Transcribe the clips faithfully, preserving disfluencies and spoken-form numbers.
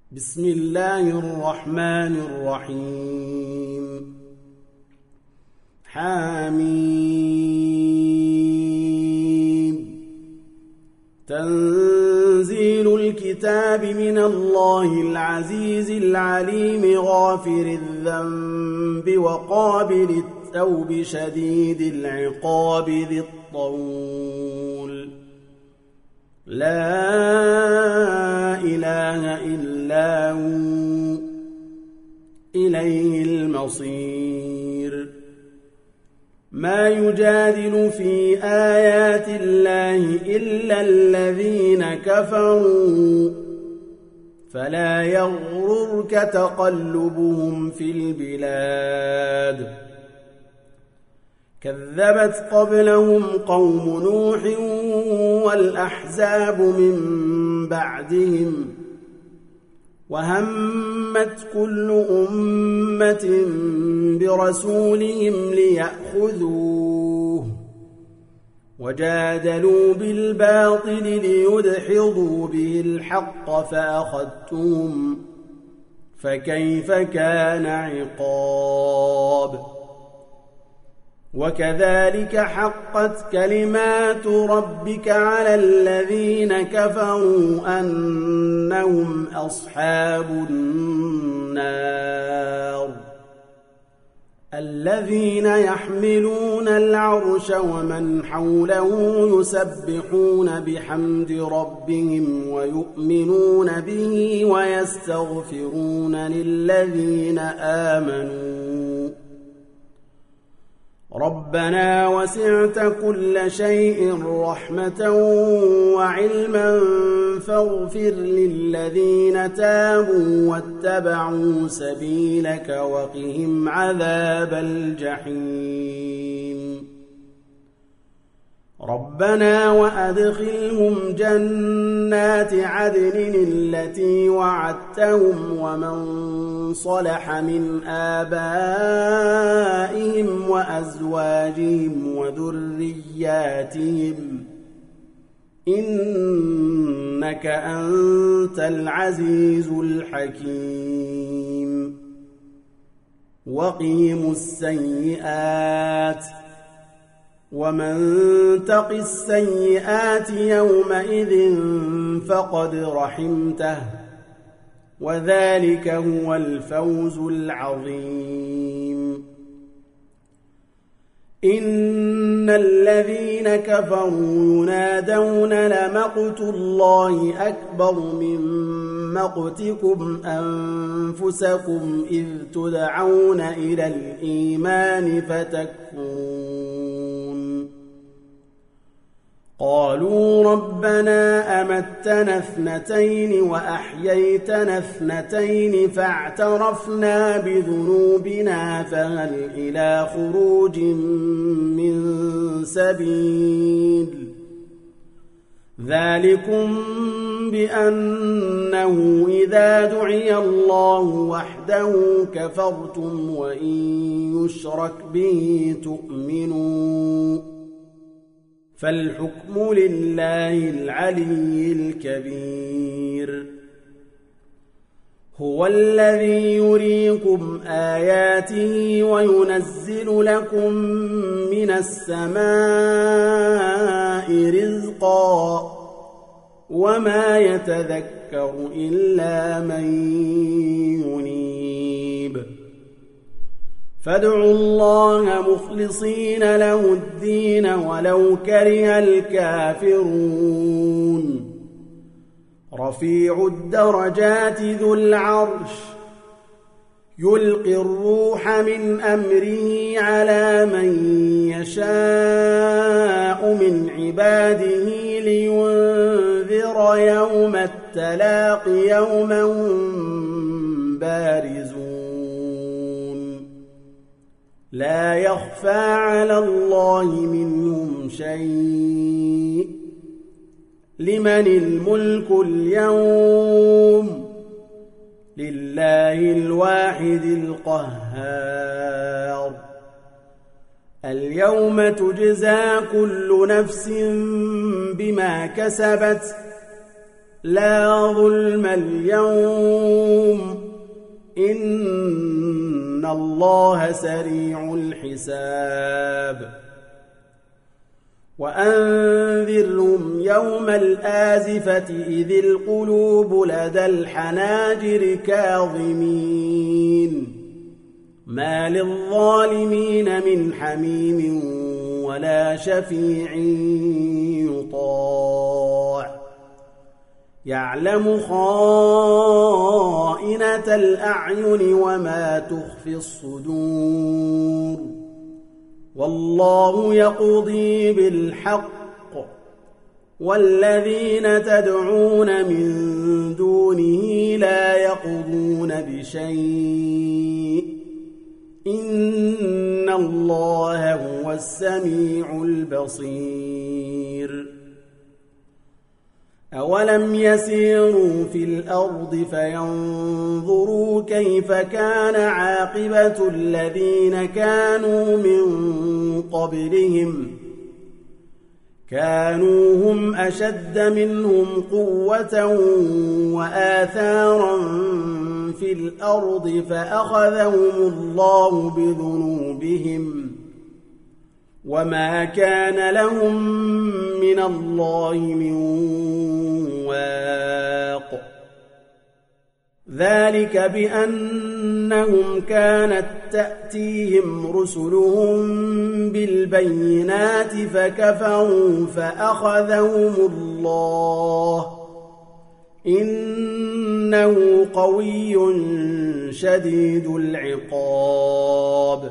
بسم الله الرحمن الرحيم حميم تنزيل الكتاب من الله العزيز العليم غافر الذنب وقابل التوب شديد العقاب ذي الطول لا إله إلا هو إليه المصير ما يجادل في آيات الله إلا الذين كفروا فلا يغررك تقلبهم في البلاد كذبت قبلهم قوم نوح والأحزاب من بعدهم وهمت كل أمة برسولهم ليأخذوه وجادلوا بالباطل ليدحضوا به الحق فأخذتهم فكيف كان عقاب وكذلك حقت كلمات ربك على الذين كفروا أنهم أصحاب النار الذين يحملون العرش ومن حوله يسبحون بحمد ربهم ويؤمنون به ويستغفرون للذين آمنوا ربنا وسعت كل شيء رحمة وعلما فاغفر للذين تابوا واتبعوا سبيلك وقهم عذاب الجحيم ربنا وأدخلهم جنات عدن التي وعدتهم ومن صلح من آبائهم وأزواجهم وذرياتهم إنك أنت العزيز الحكيم وقهم السيئات ومن تق السيئات يومئذ فقد رحمته وذلك هو الفوز العظيم إن الذين كفروا ينادون لمقت الله أكبر من مقتكم أنفسكم إذ تدعون إلى الإيمان فتكفرون قالوا ربنا أمتنا اثنتين وأحييتنا اثنتين فاعترفنا بذنوبنا فهل إلى خروج من سبيل ذلكم بأنه إذا دعي الله وحده كفرتم وإن يشرك به تؤمنوا فالحكم لله العلي الكبير هو الذي يريكم آياته وينزل لكم من السماء رزقا وما يتذكر إلا من ينيب فادعوا الله مخلصين له الدين ولو كره الكافرون رفيع الدرجات ذو العرش يلقي الروح من أمره على من يشاء من عباده لينذر يوم التلاق يوم هم بارزون لا يخفى على الله منهم شيء لمن الملك اليوم لله الواحد القهار اليوم تجزى كل نفس بما كسبت لا ظلم اليوم إن الله سريع الحساب وأنذرهم يوم الآزفة إذ القلوب لدى الحناجر كاظمين ما للظالمين من حميم ولا شفيع يطاع يعلم خائنة الأعين وما تخفي الصدور والله يقضي بالحق والذين تدعون من دونه لا يقضون بشيء إن الله هو السميع البصير أولم يسيروا في الأرض فينظروا كيف كان عاقبة الذين كانوا من قبلهم كانوا هم أشد منهم قوة وآثارا في الأرض فأخذهم الله بذنوبهم وما كان لهم من الله من واق ذلك بأنهم كانت تأتيهم رسلهم بالبينات فكفروا فأخذهم الله إنه قوي شديد العقاب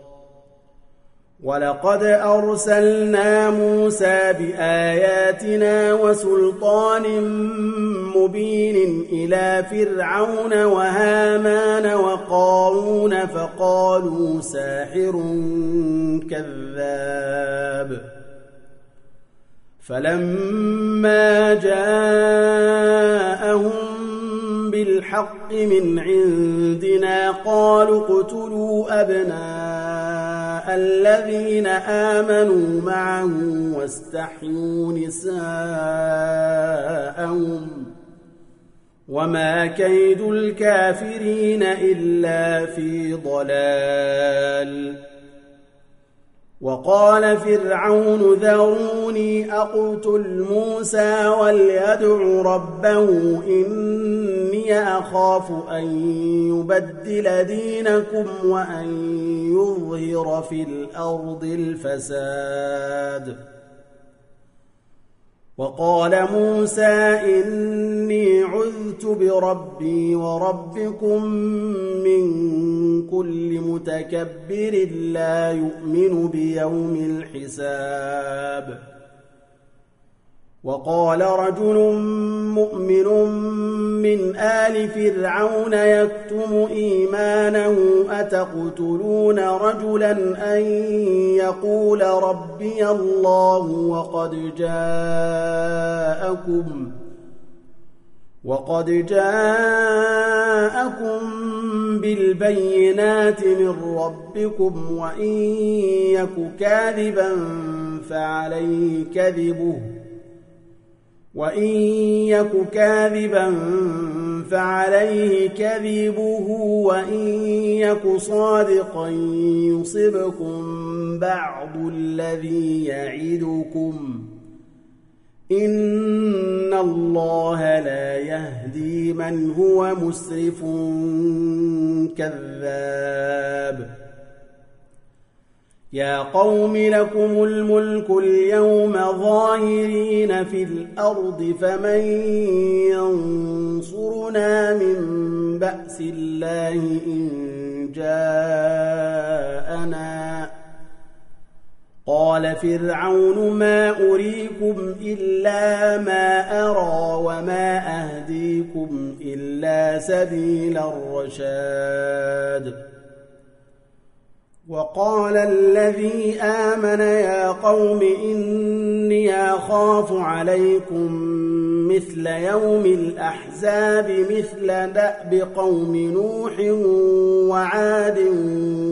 ولقد أرسلنا موسى بآياتنا وسلطان مبين إلى فرعون وهامان وقارون فقالوا ساحر كذاب فلما جاءهم بالحق من عندنا قالوا اقتلوا أبناء الذين آمنوا معه واستحيوا نساءهم وما كيد الكافرين إلا في ضلال وقال فرعون ذروني أقتل موسى وليدع ربه إني أخاف أن يبدل دينكم وأن يظهر في الأرض الفساد وقال موسى إني عذت بربي وربكم من كل متكبر لا يؤمن بيوم الحساب وقال رجل مؤمن من آل فرعون يكتم إيمانه أتقتلون رجلا أن يقول ربي الله وقد جاءكم وقد جاءكم بالبينات من ربكم وإن يك كاذبا فعليه كذبه وإن يك كاذبا فعليه كذبه وإن يك صادقا يصبكم بعض الذي يعدكم إن الله لا يهدي من هو مسرف كذاب يا قوم لكم الملك اليوم ظاهرين في الأرض فمن ينصرنا من بأس الله إن جاءنا قال فرعون ما أريكم إلا ما أرى وما أهديكم إلا سبيل الرشاد وقال الذي آمن يا قوم إني أخاف عليكم مثل يوم الأحزاب مثل دأب قوم نوح وعاد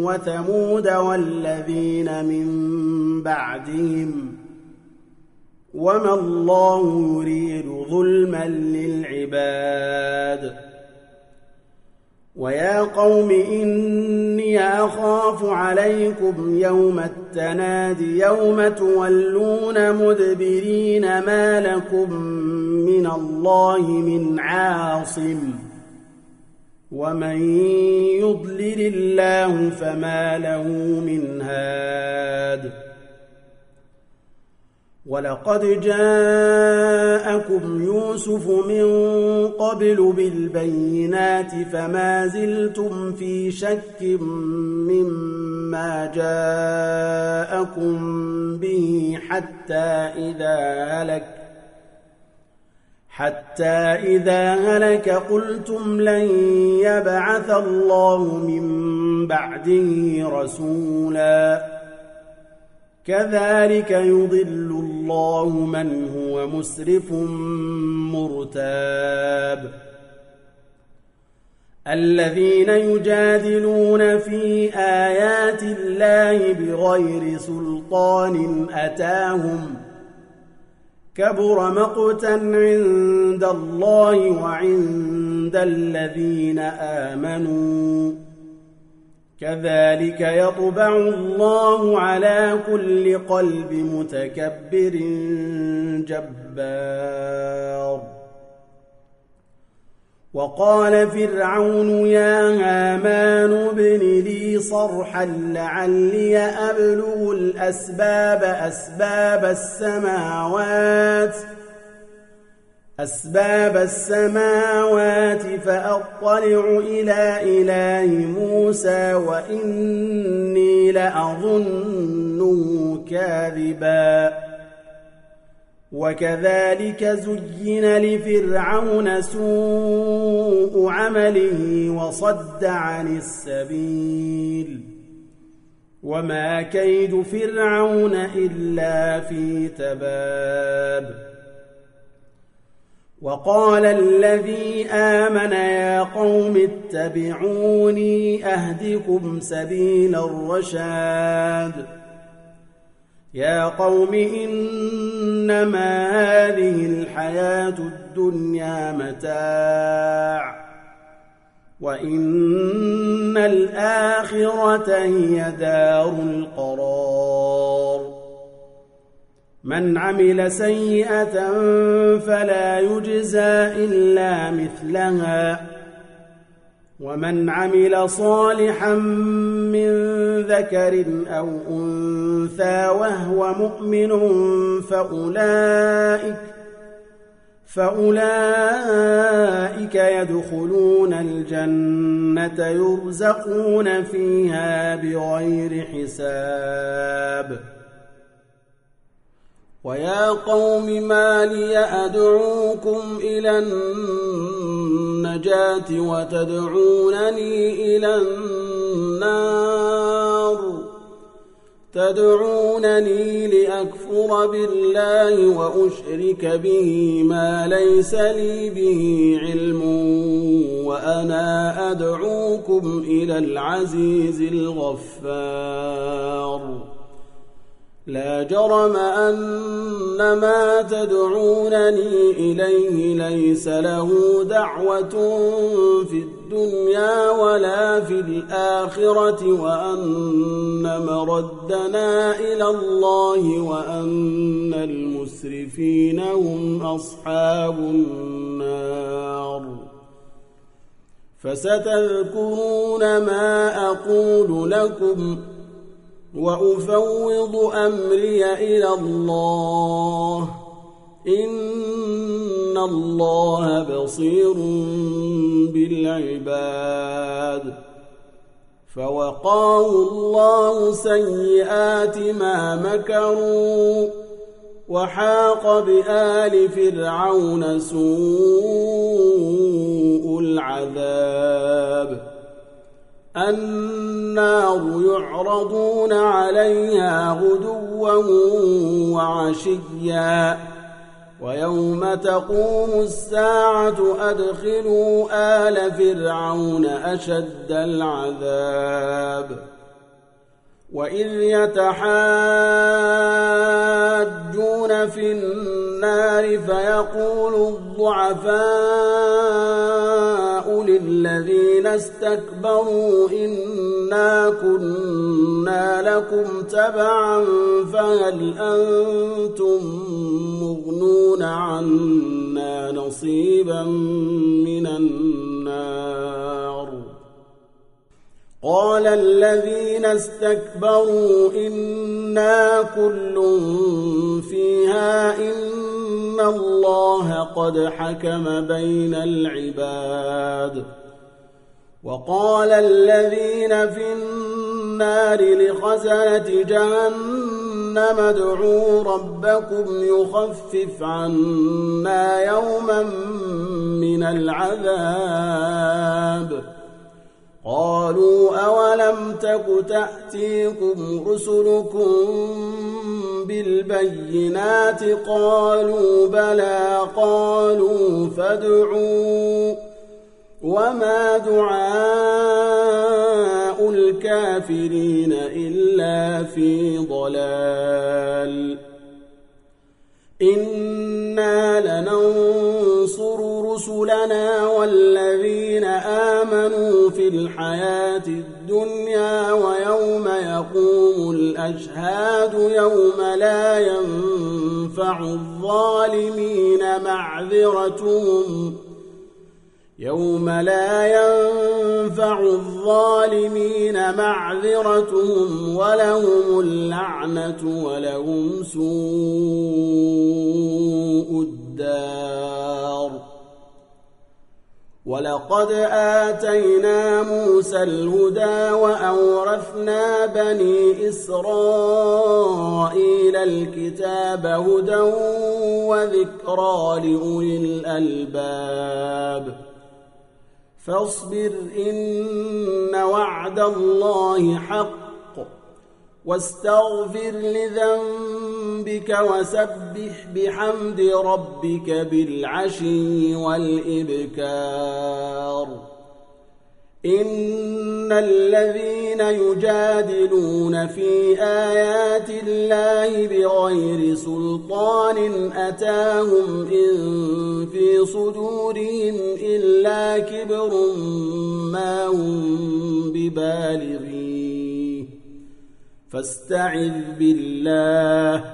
وثمود والذين من بعدهم وما الله يريد ظلما للعباد. ويا قوم إني أخاف عليكم يوم التناد يوم تولون مدبرين ما لكم من الله من عاصم ومن يضلل الله فما له من هاد. ولقد جاءكم يوسف من قبل بالبينات فما زلتم في شك مما جاءكم به حتى إذا هلك حتى إذا هلك قلتم لن يبعث الله من بعده رسولا كذلك يضل الله من هو مسرف مرتاب. الذين يجادلون في آيات الله بغير سلطان أتاهم كبر مقتا عند الله وعند الذين آمنوا كذلك يطبع الله على كل قلب متكبر جبار. وقال فرعون يا هامان ابن لي صرحا لعلي أبلغ الأسباب أسباب السماوات أسباب السماوات فأطلع إلى إله موسى وإني لأظنه كاذبا. وكذلك زين لفرعون سوء عمله وصد عن السبيل وما كيد فرعون إلا في تباب. وقال الذي آمن يا قوم اتبعوني أهدكم سبيل الرشاد. يا قوم إنما هذه الحياة الدنيا متاع وإن الآخرة هي دار القرار. من عمل سيئة فلا يجزى إلا مثلها ومن عمل صالحا من ذكر أو أنثى وهو مؤمن فأولئك فأولئك يدخلون الجنة يرزقون فيها بغير حساب. ويا قوم ما لي أدعوكم إلى النجاة وتدعونني إلى النار تدعونني لأكفر بالله وأشرك به ما ليس لي به علم وأنا أدعوكم إلى العزيز الغفار. لا جرم أن ما تدعونني إليه ليس له دعوة في الدنيا ولا في الآخرة وأن مردنا إلى الله وأن المسرفين هم أصحاب النار. فستذكرون ما أقول لكم وأفوض أمري إلى الله إن الله بصير بالعباد. فوقاه الله سيئات ما مكروا وحاق بآل فرعون سوء العذاب. النار يعرضون عليها غدوا وعشيا ويوم تقوم الساعة أدخلوا آل فرعون أشد العذاب. وإذ يتحاجون في النار فيقول الضعفاء للذين استكبروا إنا كنا لكم تبعا فهل أنتم مغنون عنا نصيبا من النار قال الذين استكبروا إنا كل فيها إن الله قد حكم بين العباد وقال الذين في النار لخزنة جهنم ادعوا ربكم يخفف عنا يوما من العذاب قالوا أولم تك تأتيكم رسلكم بالبينات قالوا بلى قالوا فادعوا وما دعاء الكافرين إلا في ضلال إنا لننصر رسلنا والذين آمنوا في الحياة الدنيا ويوم يقوم الأشهاد يوم لا ينفع الظالمين معذرتهم يوم لا ينفع الظالمين معذرتهم ولهم اللعنة ولهم سوء الدار ولقد آتينا موسى الهدى وأورثنا بني إسرائيل الكتاب هدى وذكرى لأولي الألباب فاصبر إن وعد الله حق واستغفر لذنبك وسبح بحمد ربك بالعشي والإبكار إن الذين يجادلون في آيات الله بغير سلطان أتاهم إن في صدورهم إلا كبر ما هم ببالغيه فاستعذ بالله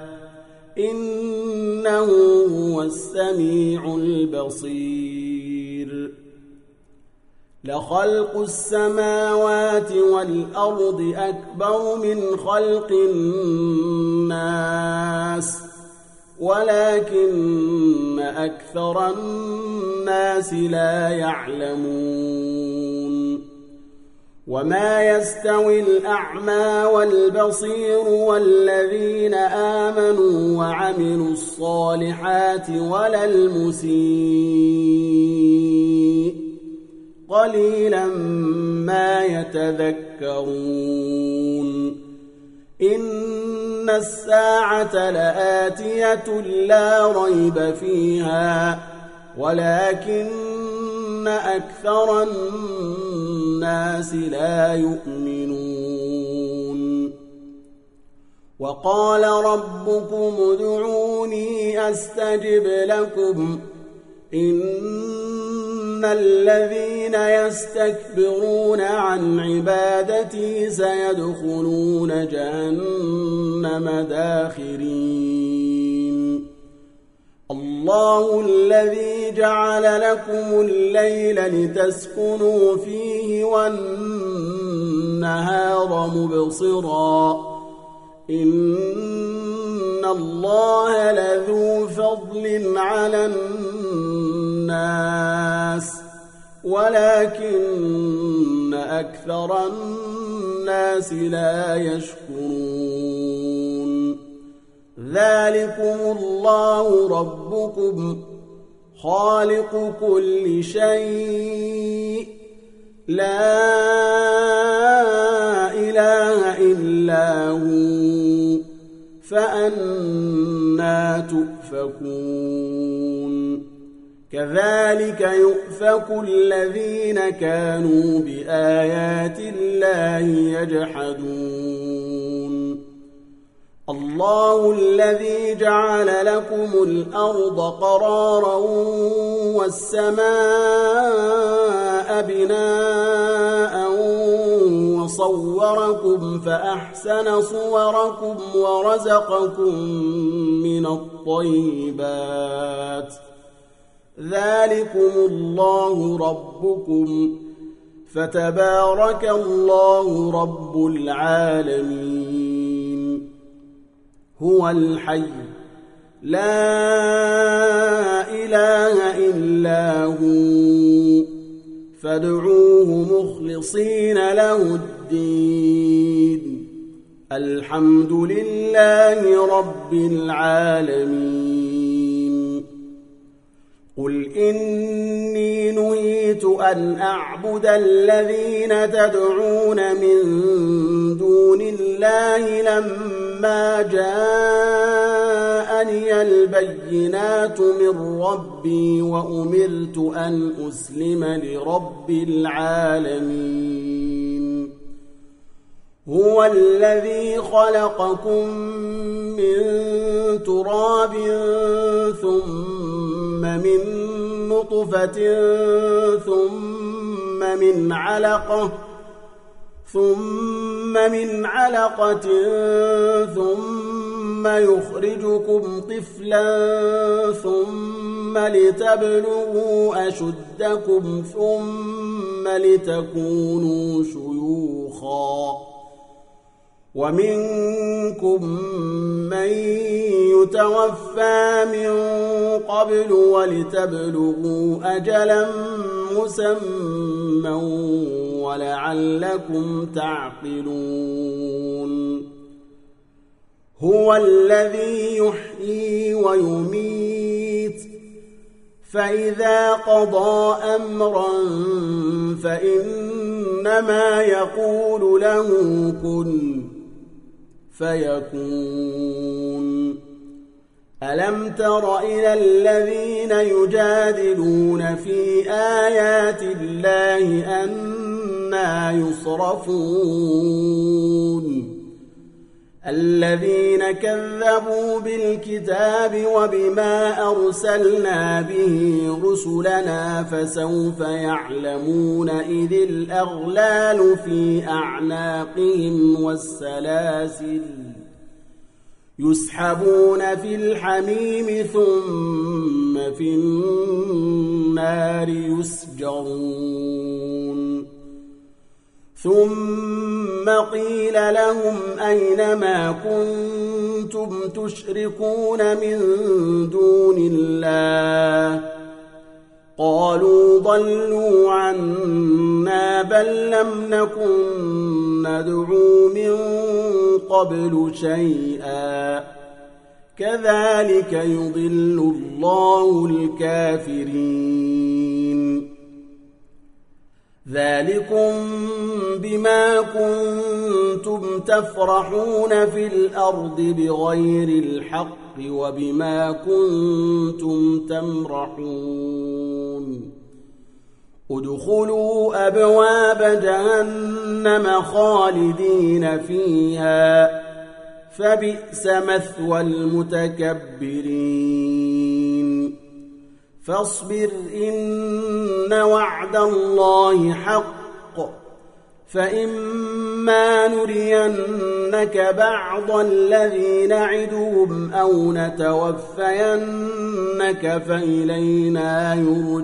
إنه هو السميع البصير لخلق السماوات والأرض أكبر من خلق الناس ولكن أكثر الناس لا يعلمون وما يستوي الأعمى والبصير والذين آمنوا وعملوا الصالحات ولا المسيء قليلا ما يتذكرون إن الساعة لآتية لا ريب فيها ولكن أكثر الناس لا يؤمنون وقال ربكم ادعوني أستجب لكم إن الذين يستكبرون عن عبادتي سيدخلون جهنم داخرين الله الذي جعل لكم الليل لتسكنوا فيه والنهار مبصرا إن الله لذو فضل على الناس ولكن أكثر الناس لا يشكرون ذلكم الله ربكم خالق كل شيء لا إله إلا هو فأنى تؤفكون كذلك يؤفك الذين كانوا بآيات الله يجحدون الله الذي جعل لكم الأرض قرارا والسماء بناء وصوركم فأحسن صوركم ورزقكم من الطيبات ذلكم الله ربكم فتبارك الله رب العالمين هو الحي لا إله إلا هو فادعوه مخلصين له الدين الحمد لله رب العالمين قل إني نهيت أن أعبد الذين تدعون من دون الله لما جاءني البينات من ربي وأمرت أن أسلم لرب العالمين هو الذي خلقكم من تراب ثم من نطفة ثم من علقة ثم من علقة ثم يخرجكم طفلا ثم لتبلغوا أشدكم ثم لتكونوا شيوخا ومنكم من يتوفى من قبل ولتبلغوا أجلا مسمى ولعلكم تعقلون هو الذي يحيي ويميت فإذا قضى أمرا فإنما يقول له كن فيكون ألم تر إلى الذين يجادلون في آيات الله أنى يصرفون الذين كذبوا بالكتاب وبما أرسلنا به رسلنا فسوف يعلمون إذ الأغلال في أعناقهم والسلاسل يسحبون في الحميم ثم في النار يسجرون ثم قيل لهم أين ما كنتم تشركون من دون الله قالوا ضلوا عنا بل لم نكن ندعو من قبل شيئا كذلك يضل الله الكافرين ذلكم بما كنتم تفرحون في الأرض بغير الحق وبما كنتم تمرحون ادخلوا أبواب جهنم خالدين فيها فبئس مثوى المتكبرين فاصبر إن وعد الله حق فإما نرينك بعض الذي نعدهم أو نتوفينك فإلينا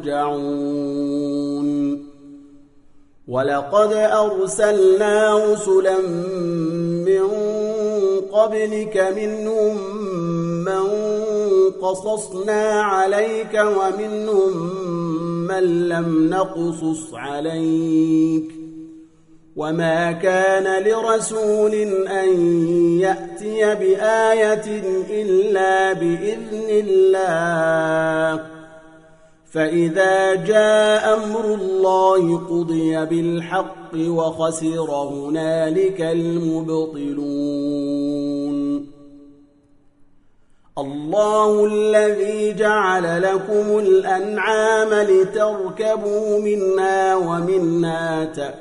يرجعون ولقد أرسلنا رسلا من قبلك منهم من قصصنا عليك ومنهم من لم نقصص عليك وما كان لرسول أن يأتي بآية إلا بإذن الله فإذا جاء أمر الله قضي بالحق وخسر هنالك المبطلون الله الذي جعل لكم الأنعام لتركبوا منها ومنها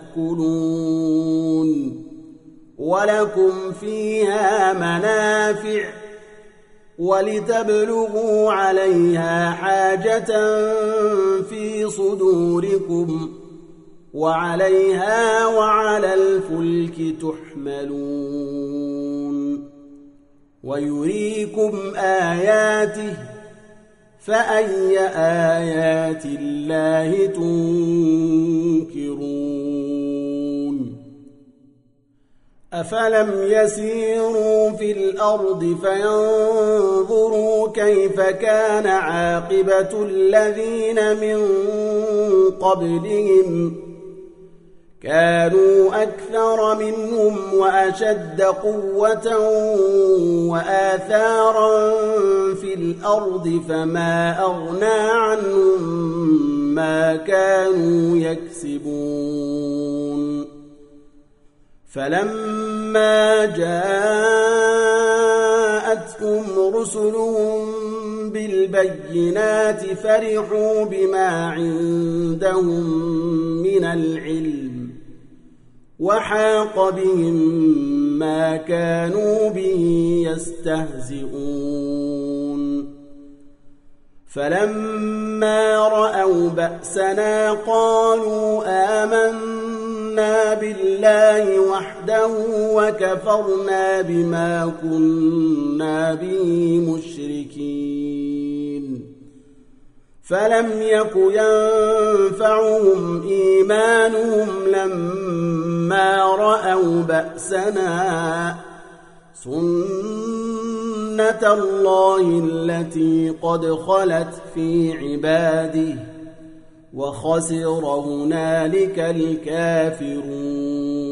تأكلون ولكم فيها منافع ولتبلغوا عليها حاجة في صدوركم وعليها وعلى الفلك تحملون ويريكم آياته فأي آيات الله تنكرون أفلم يسيروا في الأرض فينظروا كيف كان عاقبة الذين من قبلهم كانوا أكثر منهم وأشد قوة وآثارا في الأرض فما أغنى عنهم ما كانوا يكسبون فلما جاءتهم رسلهم بالبينات فرحوا بما عندهم من العلم وحاق بهم ما كانوا به يستهزئون فلما رأوا بأسنا قالوا آمنا بالله وحده وكفرنا بما كنا به مشركين فلم يك ينفعهم إيمانهم لما رأوا بأسنا سنة الله التي قد خلت في عباده وخسر هنالك الكافرون